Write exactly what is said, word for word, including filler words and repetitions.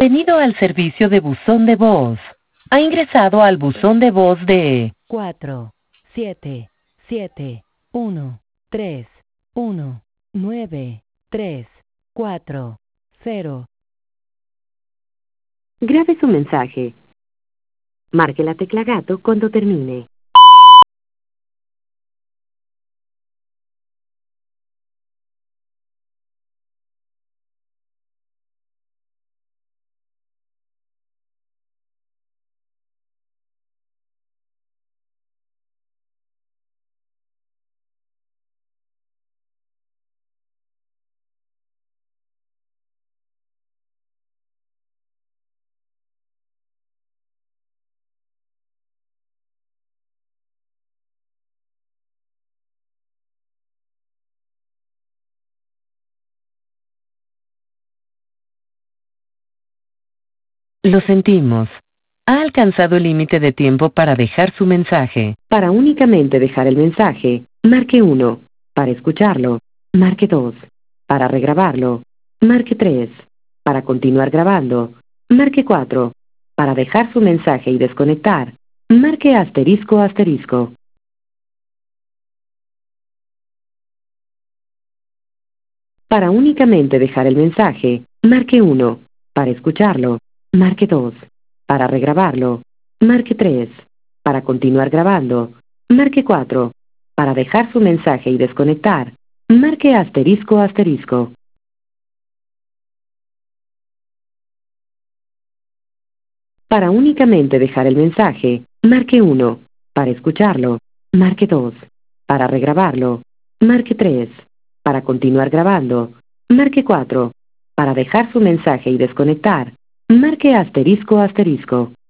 Bienvenido al servicio de buzón de voz. Ha ingresado al buzón de voz de cuatro siete siete uno tres uno nueve tres cuatro cero. Grabe su mensaje. Marque la tecla gato cuando termine. Lo sentimos. Ha alcanzado el límite de tiempo para dejar su mensaje. Para únicamente dejar el mensaje, marque uno. Para escucharlo, marque dos. Para regrabarlo, marque tres. Para continuar grabando, marque cuatro. Para dejar su mensaje y desconectar, marque asterisco asterisco. Para únicamente dejar el mensaje, marque uno. Para escucharlo, marque dos. Para regrabarlo, marque tres. Para continuar grabando, marque cuatro. Para dejar su mensaje y desconectar, marque asterisco asterisco. Para únicamente dejar el mensaje, marque uno. Para escucharlo, marque dos. Para regrabarlo, marque tres. Para continuar grabando, marque cuatro. Para dejar su mensaje y desconectar, marque asterisco asterisco.